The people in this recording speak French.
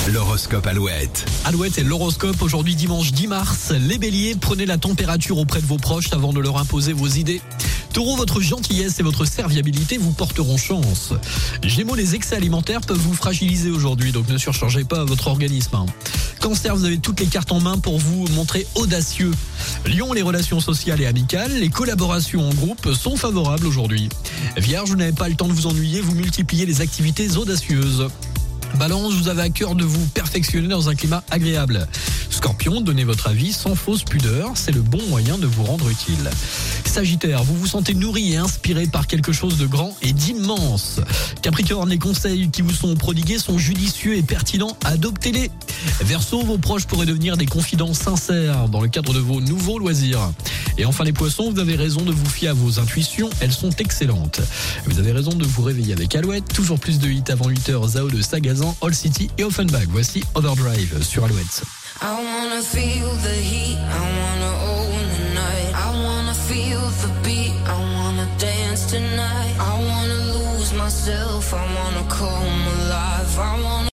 L'horoscope Alouette. Alouette et l'horoscope aujourd'hui dimanche 10 mars. Les béliers, prenez la température auprès de vos proches avant de leur imposer vos idées. Taureau, votre gentillesse et votre serviabilité vous porteront chance. Gémeaux, les excès alimentaires peuvent vous fragiliser aujourd'hui, donc ne surchargez pas votre organisme. Cancer, vous avez toutes les cartes en main pour vous montrer audacieux. Lion, les relations sociales et amicales, les collaborations en groupe sont favorables aujourd'hui. Vierge, vous n'avez pas le temps de vous ennuyer, vous multipliez les activités audacieuses. Balance, vous avez à cœur de vous perfectionner dans un climat agréable. Scorpion, donnez votre avis sans fausse pudeur, c'est le bon moyen de vous rendre utile. Sagittaire, vous vous sentez nourri et inspiré par quelque chose de grand et d'immense. Capricorne, les conseils qui vous sont prodigués sont judicieux et pertinents, adoptez-les. Verseau, vos proches pourraient devenir des confidents sincères dans le cadre de vos nouveaux loisirs. Et enfin les poissons, vous avez raison de vous fier à vos intuitions, elles sont excellentes. Vous avez raison de vous réveiller avec Alouette, toujours plus de hits avant 8h, Zao de Sagazan, All City et Offenbach. Voici Overdrive sur Alouette. I wanna feel the heat, I wanna own the night, I wanna feel the beat, I wanna dance tonight, I wanna lose myself, I wanna come alive, I wanna